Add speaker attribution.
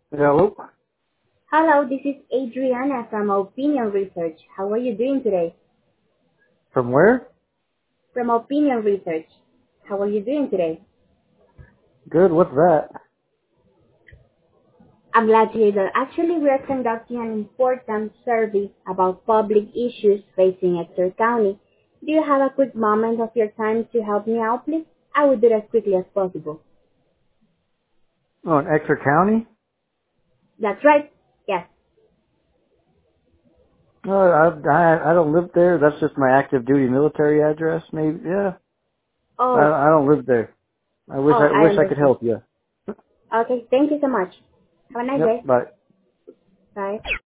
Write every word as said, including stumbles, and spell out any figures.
Speaker 1: Hello.
Speaker 2: Hello, this is Adriana from Opinion Research. How are you doing today?
Speaker 1: From where?
Speaker 2: From Opinion Research. How are you doing today?
Speaker 1: Good. What's that?
Speaker 2: I'm glad to hear that. Actually, we are conducting an important survey about public issues facing Ector County. Do you have a quick moment of your time to help me out, please? I will do it as quickly as possible.
Speaker 1: Oh, in Exeter County?
Speaker 2: That's right. Yes.
Speaker 1: Oh, I, I I don't live there. That's just my active duty military address. Maybe. Yeah. I
Speaker 2: Oh,
Speaker 1: I don't live there. I wish
Speaker 2: oh,
Speaker 1: I
Speaker 2: I
Speaker 1: wish I could
Speaker 2: understand.
Speaker 1: help you.
Speaker 2: Okay, thank you so much. Have a nice
Speaker 1: Yep.
Speaker 2: day.
Speaker 1: Bye.
Speaker 2: Bye.